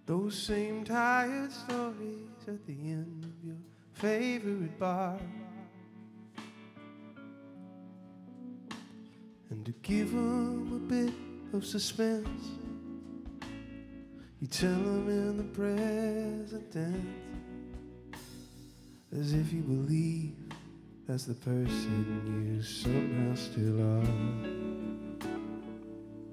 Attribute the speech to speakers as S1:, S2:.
S1: Those same tired stories at the end of your favorite bar. And to give them a bit of suspense, you tell them in the present tense, as if you believe that's the person you somehow still are.